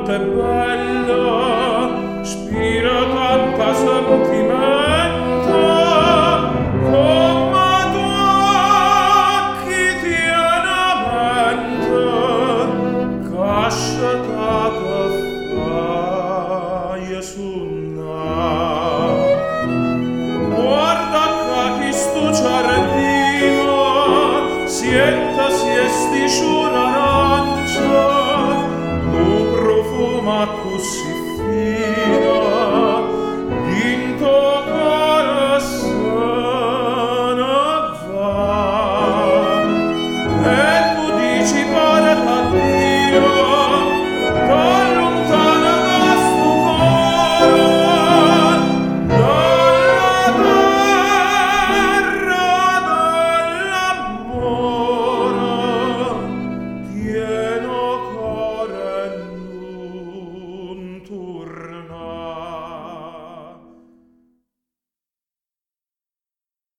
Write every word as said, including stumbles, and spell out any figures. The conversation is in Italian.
quanto è bella, spira tanta sentimento, come tu occhi tiene a mente, casciata che fai suonare. Guarda che sto giardino, sienta siesti c'un'arancia, lo profuma così